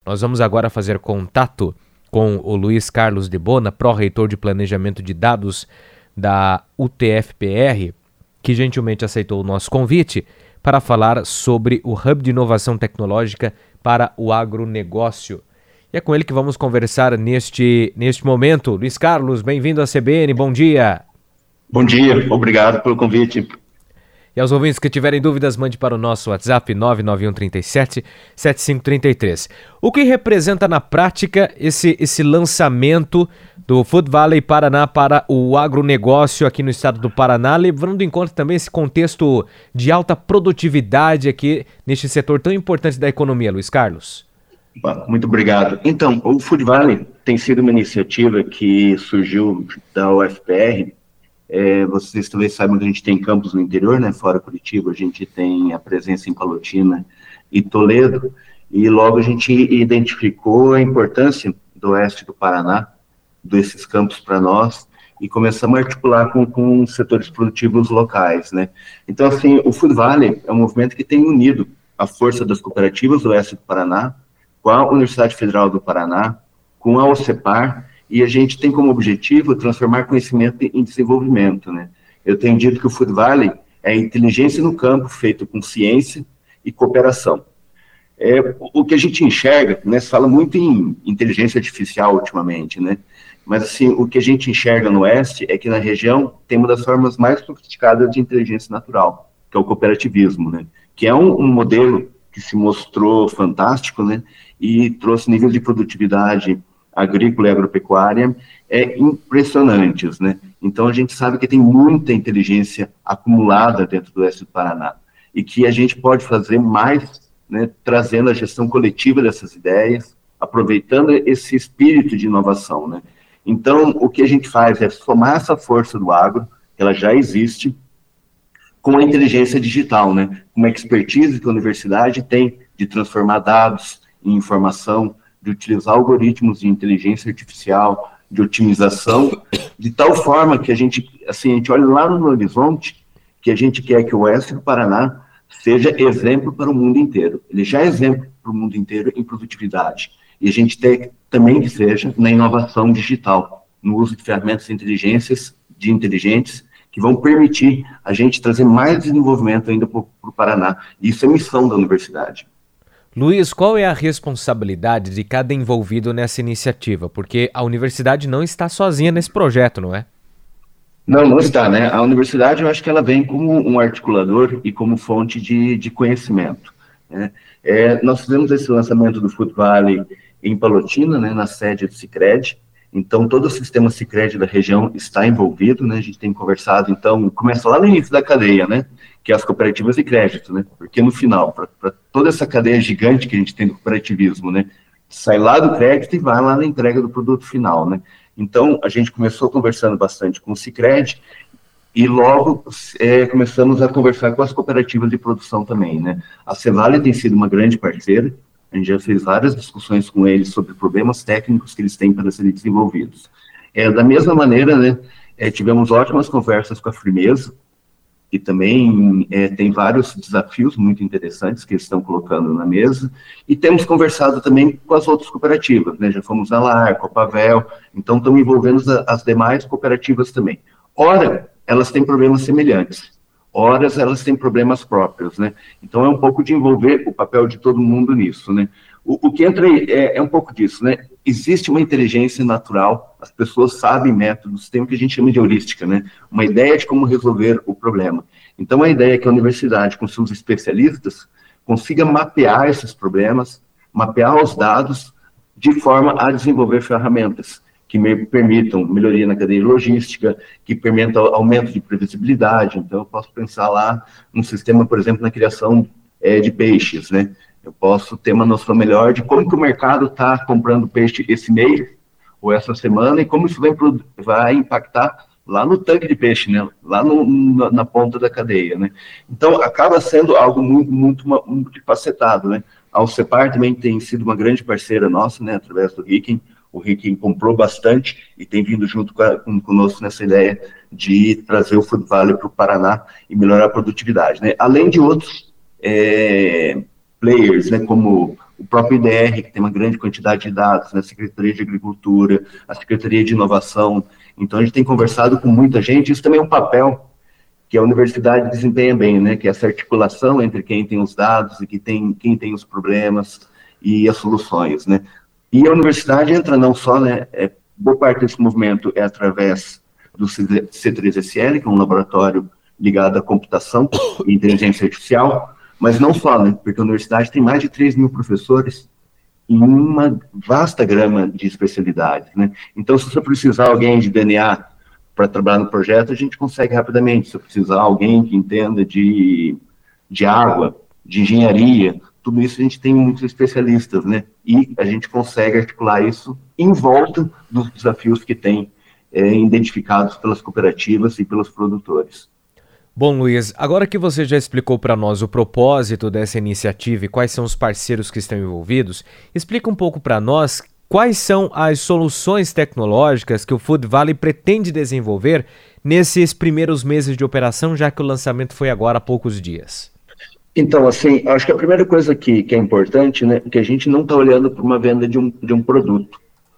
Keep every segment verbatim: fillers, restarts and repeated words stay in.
Nós vamos agora fazer contato com o Luiz Carlos de Bona, pró-reitor de Planejamento de Dados da U T F P R, que gentilmente aceitou o nosso convite para falar sobre o Hub de Inovação Tecnológica para o Agronegócio. E é com ele que vamos conversar neste, neste momento. Luiz Carlos, bem-vindo à C B N, bom dia. Bom dia, obrigado pelo convite. E aos ouvintes que tiverem dúvidas, mande para o nosso WhatsApp nove nove um três sete, sete cinco três três. O que representa na prática esse, esse lançamento do Food Valley Paraná para o agronegócio aqui no estado do Paraná, levando em conta também esse contexto de alta produtividade aqui neste setor tão importante da economia, Luiz Carlos? Muito obrigado. Então, o Food Valley tem sido uma iniciativa que surgiu da U F P R. É, vocês talvez saibam que a gente tem campos no interior, né, fora Curitiba, a gente tem a presença em Palotina e Toledo, e logo a gente identificou a importância do oeste do Paraná, desses campos para nós, e começamos a articular com, com setores produtivos locais, né. Então, assim, o Food Valley é um movimento que tem unido a força das cooperativas do oeste do Paraná, com a Universidade Federal do Paraná, com a OCEPAR, e a gente tem como objetivo transformar conhecimento em desenvolvimento, né? Eu tenho dito que o Food Valley é inteligência no campo feito com ciência e cooperação. É, o que a gente enxerga, né, se fala muito em inteligência artificial ultimamente, né? Mas assim, o que a gente enxerga no Oeste é que na região tem uma das formas mais sofisticadas de inteligência natural, que é o cooperativismo, né? Que é um, um modelo que se mostrou fantástico, né? E trouxe nível de produtividade agrícola e agropecuária é impressionantes, né? Então a gente sabe que tem muita inteligência acumulada dentro do oeste do Paraná e que a gente pode fazer mais, né, trazendo a gestão coletiva dessas ideias, aproveitando esse espírito de inovação, né? Então o que a gente faz é somar essa força do agro, que ela já existe, com a inteligência digital, né? Uma expertise que a universidade tem de transformar dados em informação, de utilizar algoritmos de inteligência artificial, de otimização, de tal forma que a gente, assim, a gente olha lá no horizonte, que a gente quer que o oeste do Paraná seja exemplo para o mundo inteiro. Ele já é exemplo para o mundo inteiro em produtividade. E a gente tem também que seja na inovação digital, no uso de ferramentas de inteligências, de inteligentes, que vão permitir a gente trazer mais desenvolvimento ainda para o Paraná. Isso é missão da universidade. Luiz, qual é a responsabilidade de cada envolvido nessa iniciativa? Porque a universidade não está sozinha nesse projeto, não é? Não, não está, né? A universidade, eu acho que ela vem como um articulador e como fonte de, de conhecimento, né? É, nós fizemos esse lançamento do Food Valley em Palotina, né, na sede do Sicredi. Então, todo o sistema Sicredi da região está envolvido, né? A gente tem conversado, então, começa lá no início da cadeia, né? Que é as cooperativas de crédito, né? Porque no final, para toda essa cadeia gigante que a gente tem do cooperativismo, né? Sai lá do crédito e vai lá na entrega do produto final, né? Então, a gente começou conversando bastante com o Sicredi e logo é, começamos a conversar com as cooperativas de produção também, né? A Cevale tem sido uma grande parceira, a gente já fez várias discussões com eles sobre problemas técnicos que eles têm para serem desenvolvidos. É, da mesma maneira, né, é, tivemos ótimas conversas com a Frimeza, que também é, tem vários desafios muito interessantes que eles estão colocando na mesa, e temos conversado também com as outras cooperativas, né, já fomos na LAR, com a Pavel, então estão envolvendo as, as demais cooperativas também. Ora, elas têm problemas semelhantes, horas elas têm problemas próprios, né, então é um pouco de envolver o papel de todo mundo nisso, né. O, o que entra aí é, é um pouco disso, né, existe uma inteligência natural, as pessoas sabem métodos, tem o que a gente chama de heurística, né, uma ideia de como resolver o problema. Então a ideia é que a universidade, com seus especialistas, consiga mapear esses problemas, mapear os dados, de forma a desenvolver ferramentas que me permitam melhoria na cadeia logística, que permitam aumento de previsibilidade. Então eu posso pensar lá num sistema, por exemplo, na criação é, de peixes, né, eu posso ter uma noção melhor de como que o mercado está comprando peixe esse mês, ou essa semana, e como isso vai, vai impactar lá no tanque de peixe, né? Lá no, na, na ponta da cadeia, né? Então, acaba sendo algo muito, muito, muito facetado, né? A OCEPAR também tem sido uma grande parceira nossa, né? Através do Riken. O Riken comprou bastante e tem vindo junto com a, com, conosco nessa ideia de trazer o Food Valley para o Paraná e melhorar a produtividade, né? Além de outros... É, players, né, como o próprio I D R, que tem uma grande quantidade de dados, né, a Secretaria de Agricultura, a Secretaria de Inovação. Então, a gente tem conversado com muita gente. Isso também é um papel que a universidade desempenha bem, né, que é essa articulação entre quem tem os dados e que tem, quem tem os problemas e as soluções, né. E a universidade entra não só, né, é, boa parte desse movimento é através do C três S L, que é um laboratório ligado à computação e inteligência artificial, mas não só, né, porque a universidade tem mais de três mil professores em uma vasta gama de especialidades, né. Então, se você precisar de alguém de D N A para trabalhar no projeto, a gente consegue rapidamente. Se precisar de alguém que entenda de, de água, de engenharia, tudo isso a gente tem muitos especialistas, né, e a gente consegue articular isso em volta dos desafios que tem é, identificados pelas cooperativas e pelos produtores. Bom, Luiz, agora que você já explicou para nós o propósito dessa iniciativa e quais são os parceiros que estão envolvidos, explica um pouco para nós quais são as soluções tecnológicas que o Food Valley pretende desenvolver nesses primeiros meses de operação, já que o lançamento foi agora há poucos dias. Então, assim, acho que a primeira coisa que, que é importante, né, é que a gente não está olhando para uma venda de um, de um produto,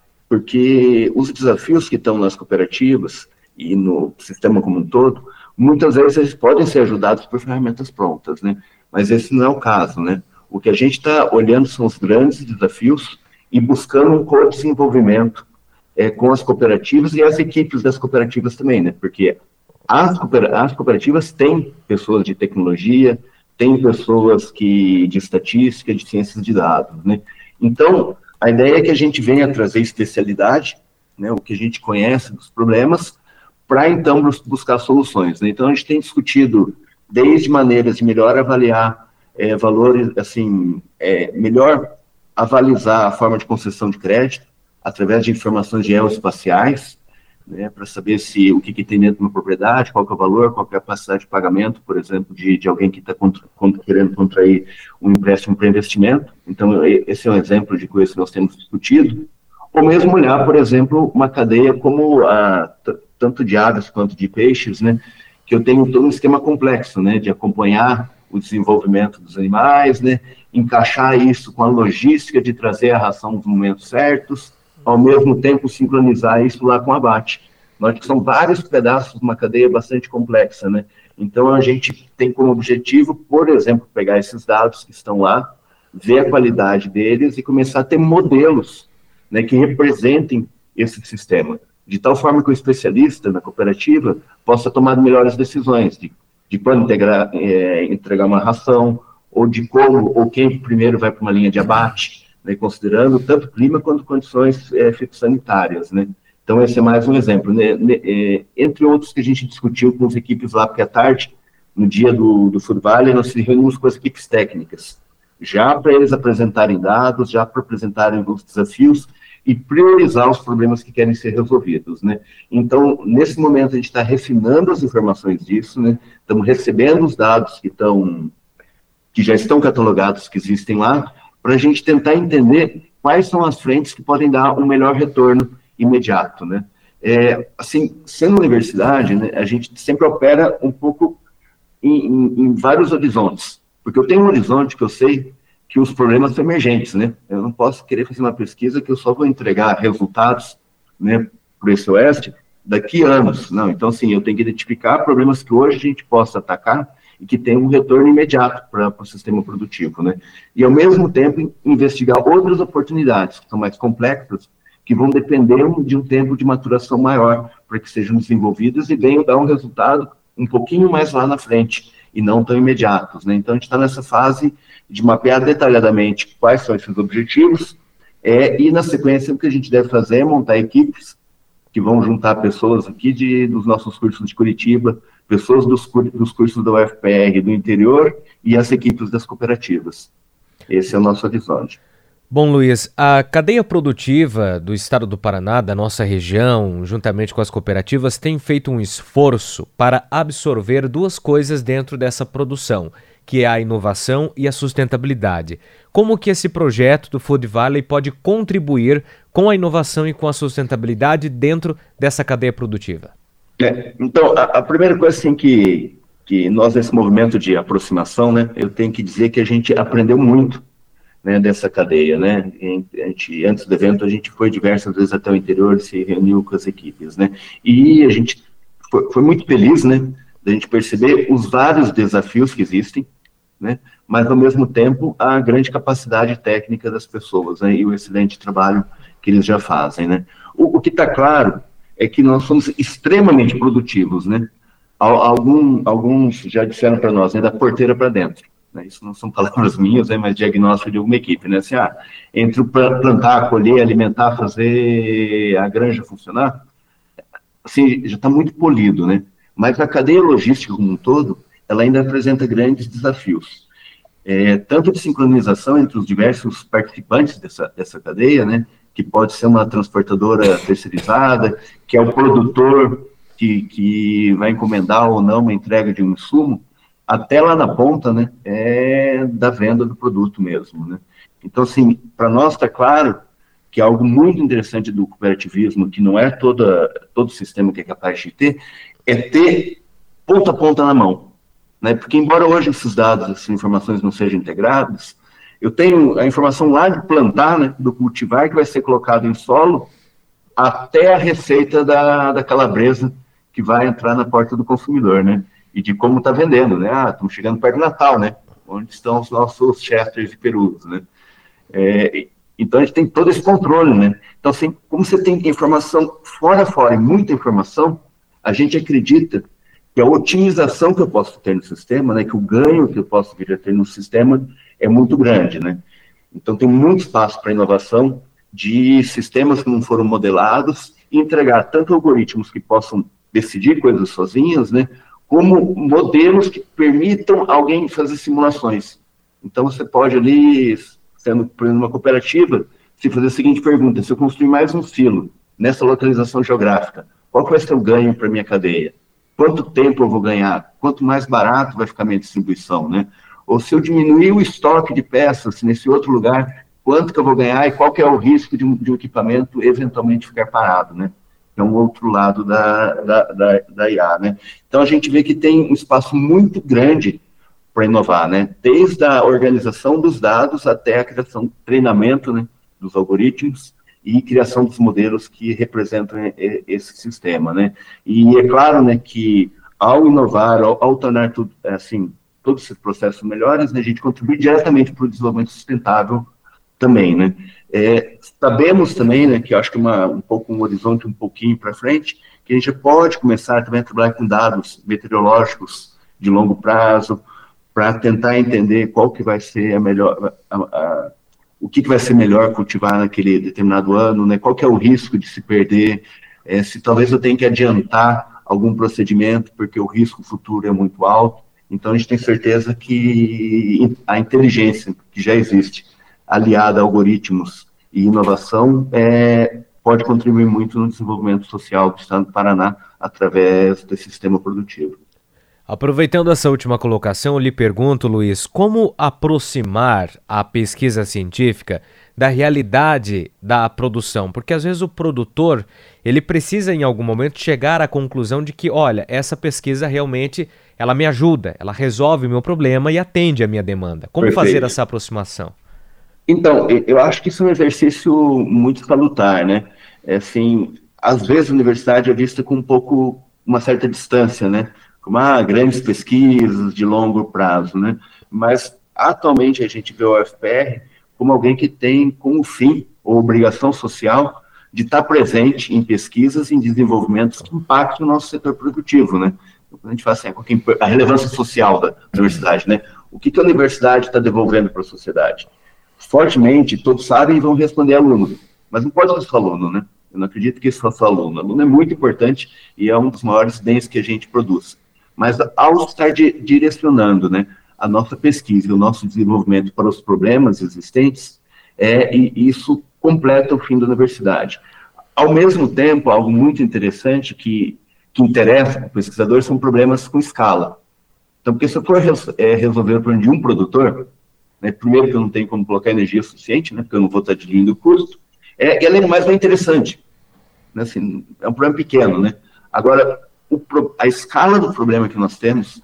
porque os desafios que estão nas cooperativas e no sistema como um todo, muitas vezes eles podem ser ajudados por ferramentas prontas, né, mas esse não é o caso, né. O que a gente está olhando são os grandes desafios e buscando um co-desenvolvimento é, com as cooperativas e as equipes das cooperativas também, né, porque as, cooper- as cooperativas têm pessoas de tecnologia, tem pessoas que, de estatística, de ciências de dados, né? Então, a ideia é que a gente venha trazer especialidade, né, o que a gente conhece dos problemas, para então buscar soluções, né? Então, a gente tem discutido desde maneiras de melhor avaliar é, valores, assim, é, melhor avalizar a forma de concessão de crédito, através de informações geoespaciais, né, para saber se o que, que tem dentro de uma propriedade, qual que é o valor, qual que é a capacidade de pagamento, por exemplo, de, de alguém que está contra, contra, querendo contrair um empréstimo para investimento. Então, esse é um exemplo de coisa que nós temos discutido. Ou mesmo olhar, por exemplo, uma cadeia como a, t- tanto de aves quanto de peixes, né, que eu tenho todo um esquema complexo, né, de acompanhar o desenvolvimento dos animais, né, encaixar isso com a logística de trazer a ração nos momentos certos, ao mesmo tempo sincronizar isso lá com o abate. Nós que são vários pedaços de uma cadeia bastante complexa, né? Então a gente tem como objetivo, por exemplo, pegar esses dados que estão lá, ver a qualidade deles e começar a ter modelos, né, que representem esse sistema, de tal forma que o especialista na cooperativa possa tomar melhores decisões de, de quando integrar, é, entregar uma ração, ou de como, ou quem primeiro vai para uma linha de abate, né, considerando tanto clima quanto condições é, fitossanitárias, né? Então, esse é mais um exemplo, né? É, entre outros que a gente discutiu com as equipes lá, porque à tarde, no dia do, do Food Valley, nós nos reunimos com as equipes técnicas, já para eles apresentarem dados, já para apresentarem os desafios e priorizar os problemas que querem ser resolvidos, né? Então, nesse momento, a gente está refinando as informações disso, né? Estamos recebendo os dados que estão, que já estão catalogados, que existem lá, para a gente tentar entender quais são as frentes que podem dar um melhor retorno imediato, né? É, assim, sendo universidade, né, a gente sempre opera um pouco em, em, em vários horizontes, porque eu tenho um horizonte que eu sei que os problemas são emergentes, né? Eu não posso querer fazer uma pesquisa que eu só vou entregar resultados, né, para esse oeste daqui a anos, não. Então, assim, eu tenho que identificar problemas que hoje a gente possa atacar e que tem um retorno imediato para o sistema produtivo, né? E, ao mesmo tempo, investigar outras oportunidades, que são mais complexas, que vão depender de um tempo de maturação maior para que sejam desenvolvidas e venham dar um resultado um pouquinho mais lá na frente, e não tão imediatos, né? Então, a gente está nessa fase de mapear detalhadamente quais são esses objetivos, é, e, na sequência, o que a gente deve fazer é montar equipes que vão juntar pessoas aqui de, dos nossos cursos de Curitiba, pessoas dos, dos cursos da U F P R do interior e as equipes das cooperativas. Esse é o nosso horizonte. Bom, Luiz, a cadeia produtiva do estado do Paraná, da nossa região, juntamente com as cooperativas, tem feito um esforço para absorver duas coisas dentro dessa produção, que é a inovação e a sustentabilidade. Como que esse projeto do Food Valley pode contribuir com a inovação e com a sustentabilidade dentro dessa cadeia produtiva? É, então, a, a primeira coisa assim, que, que nós, nesse movimento de aproximação, né, eu tenho que dizer que a gente aprendeu muito, né, dessa cadeia, né? A gente, antes do evento, a gente foi diversas vezes até o interior, se reuniu com as equipes, né? E a gente foi, foi muito feliz, né, da gente perceber os vários desafios que existem, né? Mas, ao mesmo tempo, a grande capacidade técnica das pessoas, né, e o excelente trabalho que eles já fazem, né? O, o que está claro é que nós somos extremamente produtivos, né? Algum, alguns já disseram para nós, né, da porteira para dentro. Né, isso não são palavras minhas, né, mas diagnóstico de alguma equipe, né, assim, ah, entre o plantar, colher, alimentar, fazer a granja funcionar, assim, já está muito polido, né, mas a cadeia logística como um todo, ela ainda apresenta grandes desafios, é, tanto de sincronização entre os diversos participantes dessa, dessa cadeia, né, que pode ser uma transportadora terceirizada, que é o produtor que, que vai encomendar ou não uma entrega de um insumo, até lá na ponta, né, é da venda do produto mesmo, né. Então, assim, para nós está claro que algo muito interessante do cooperativismo, que não é toda, todo sistema que é capaz de ter, é ter ponta a ponta na mão, né, porque embora hoje esses dados, essas informações não sejam integradas, eu tenho a informação lá de plantar, né, do cultivar que vai ser colocado em solo, até a receita da, da calabresa que vai entrar na porta do consumidor, né, e de como está vendendo, né? Ah, estamos chegando perto do Natal, né? Onde estão os nossos chesters e perus, né? É, então, a gente tem todo esse controle, né? Então, assim, como você tem informação fora fora e muita informação, a gente acredita que a otimização que eu posso ter no sistema, né, que o ganho que eu posso vir a ter no sistema é muito grande, né? Então, tem muito espaço para inovação de sistemas que não foram modelados e entregar tanto algoritmos que possam decidir coisas sozinhas, né, como modelos que permitam alguém fazer simulações. Então, você pode ali, sendo, por exemplo, uma cooperativa, se fazer a seguinte pergunta: se eu construir mais um silo nessa localização geográfica, qual vai ser o ganho para a minha cadeia? Quanto tempo eu vou ganhar? Quanto mais barato vai ficar a minha distribuição, né? Ou se eu diminuir o estoque de peças nesse outro lugar, quanto que eu vou ganhar e qual que é o risco de um, de um equipamento eventualmente ficar parado, né? É um outro lado da, da, da, da I A, né? Então, a gente vê que tem um espaço muito grande para inovar, né? Desde a organização dos dados até a criação, treinamento, né, dos algoritmos e criação dos modelos que representam esse sistema, né? E é claro, né, que ao inovar, ao, ao tornar tudo, assim, todos esses processos melhores, né, a gente contribui diretamente para o desenvolvimento sustentável também, né? É, sabemos também, né, que eu acho que uma, um pouco um horizonte um pouquinho para frente, que a gente pode começar também a trabalhar com dados meteorológicos de longo prazo, para tentar entender qual que vai ser a melhor, a, a, o que, que vai ser melhor cultivar naquele determinado ano, né, qual que é o risco de se perder, é, se talvez eu tenha que adiantar algum procedimento, porque o risco futuro é muito alto. Então, a gente tem certeza que a inteligência que já existe, aliada a algoritmos e inovação, é, pode contribuir muito no desenvolvimento social do Estado do Paraná através desse sistema produtivo. Aproveitando essa última colocação, eu lhe pergunto, Luiz, como aproximar a pesquisa científica da realidade da produção? Porque às vezes o produtor, ele precisa em algum momento chegar à conclusão de que, olha, essa pesquisa realmente, ela me ajuda, ela resolve o meu problema e atende a minha demanda. Como Perfeito. fazer essa aproximação? Então, eu acho que isso é um exercício muito salutar, né? É, assim, às vezes a universidade é vista com um pouco, uma certa distância, né? Como, ah, grandes pesquisas de longo prazo, né? Mas, atualmente, a gente vê o U F P R como alguém que tem como fim, ou obrigação social, de estar presente em pesquisas e em desenvolvimentos que impactam o nosso setor produtivo, né? Quando a gente fala assim, a relevância social da universidade, né? O que, que a universidade está devolvendo para a sociedade? Fortemente, todos sabem e vão responder aluno, mas não pode ser só aluno, né? Eu não acredito que isso fosse aluno. Aluno é muito importante e é um dos maiores bens que a gente produz. Mas ao estar di direcionando, né, a nossa pesquisa e o nosso desenvolvimento para os problemas existentes, é, e isso completa o fim da universidade. Ao mesmo tempo, algo muito interessante que, que interessa para o pesquisador são problemas com escala. Então, porque se eu for res é, resolver o problema de um produtor, né, primeiro que eu não tenho como colocar energia suficiente, né, porque eu não vou estar diminuindo o custo, é, ela é mais bem interessante. Né, assim, é um problema pequeno, né? Agora, o, a escala do problema que nós temos,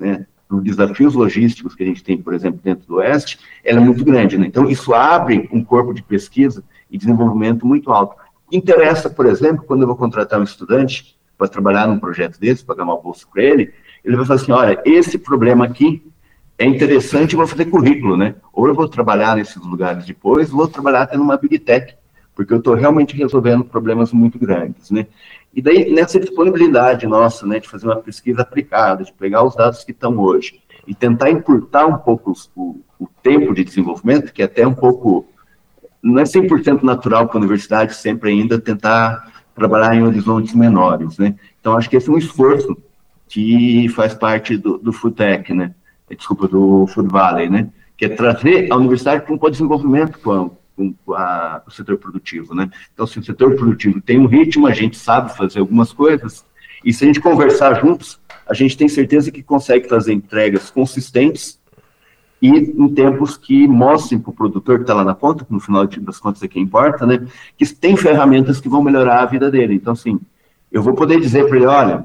né, os desafios logísticos que a gente tem, por exemplo, dentro do Oeste, ela é muito grande, né? Então, isso abre um corpo de pesquisa e desenvolvimento muito alto. Interessa, por exemplo, quando eu vou contratar um estudante para trabalhar num projeto desse, pagar uma bolsa para ele, ele vai falar assim, olha, esse problema aqui é interessante, eu vou fazer currículo, né? Ou eu vou trabalhar nesses lugares depois, ou vou trabalhar até numa Big Tech, porque eu estou realmente resolvendo problemas muito grandes, né? E daí, nessa disponibilidade nossa, né, de fazer uma pesquisa aplicada, de pegar os dados que estão hoje e tentar encurtar um pouco o, o tempo de desenvolvimento, que é até um pouco, não é cem por cento natural para a universidade sempre ainda tentar trabalhar em horizontes menores, né? Então, acho que esse é um esforço que faz parte do, do FoodTech, né? Desculpa, do Food Valley, né? Que é trazer a universidade para um desenvolvimento com a com a, o setor produtivo, né? Então, se o setor produtivo tem um ritmo, a gente sabe fazer algumas coisas, e se a gente conversar juntos, a gente tem certeza que consegue fazer entregas consistentes e em tempos que mostrem para o produtor que está lá na ponta, que no final das contas é quem importa, né? Que tem ferramentas que vão melhorar a vida dele. Então, assim, eu vou poder dizer para ele, olha,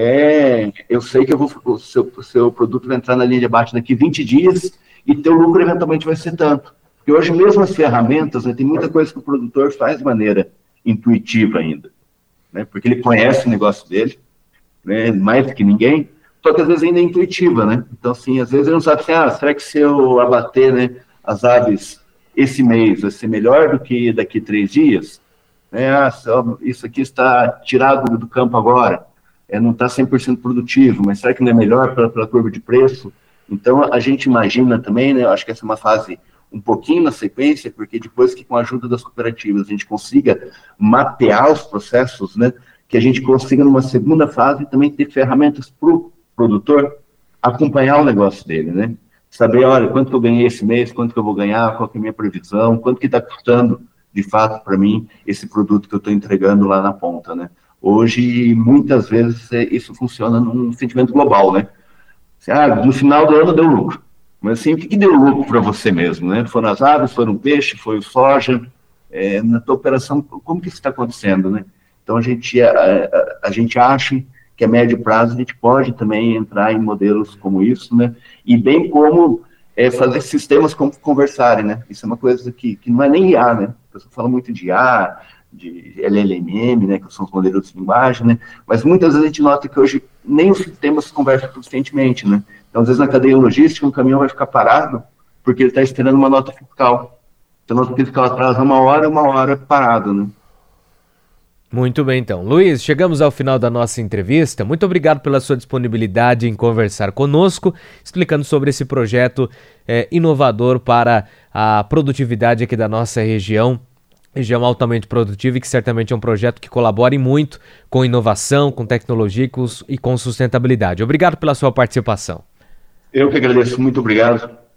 é, eu sei que eu vou, o, seu, o seu produto vai entrar na linha de abate daqui vinte dias e teu lucro eventualmente vai ser tanto. Porque hoje mesmo as ferramentas, né, tem muita coisa que o produtor faz de maneira intuitiva ainda, né, porque ele conhece o negócio dele, né, mais do que ninguém, só que às vezes ainda é intuitiva, né? Então, assim, às vezes ele não sabe assim, ah, será que se eu abater, né, as aves esse mês vai ser melhor do que daqui três dias? É, ah, isso aqui está tirado do campo agora, é, não está cem por cento produtivo, mas será que não é melhor pela, pela curva de preço? Então, a gente imagina também, né, eu acho que essa é uma fase um pouquinho na sequência, porque depois que com a ajuda das cooperativas a gente consiga mapear os processos, né, que a gente consiga numa segunda fase também ter ferramentas para o produtor acompanhar o negócio dele, né, saber, olha, quanto que eu ganhei esse mês, quanto que eu vou ganhar, qual que é a minha previsão, quanto que está custando, de fato, para mim, esse produto que eu estou entregando lá na ponta, né. Hoje, muitas vezes, isso funciona num sentimento global, né, assim, ah, no final do ano deu lucro. Mas assim, o que, que deu lucro para você mesmo, né? Foram as aves, foram o peixe, foi o soja, é, na tua operação, como que isso está acontecendo, né? Então a gente, a, a, a gente acha que a médio prazo a gente pode também entrar em modelos como isso, né? E bem como é, fazer sistemas como conversarem, né? Isso é uma coisa que, que não é nem I A, né? A pessoa fala muito de I A, de L L M M, né? Que são os modelos de linguagem, né? Mas muitas vezes a gente nota que hoje nem os sistemas conversam suficientemente, né? Então, às vezes, na cadeia logística, um caminhão vai ficar parado porque ele está esperando uma nota fiscal. Então, a nota fiscal atrasa uma hora, uma hora parado, né? Muito bem, então. Luiz, chegamos ao final da nossa entrevista. Muito obrigado pela sua disponibilidade em conversar conosco, explicando sobre esse projeto é, inovador para a produtividade aqui da nossa região. Região altamente produtiva e que certamente é um projeto que colabore muito com inovação, com tecnologia e com sustentabilidade. Obrigado pela sua participação. Eu que agradeço, muito obrigado.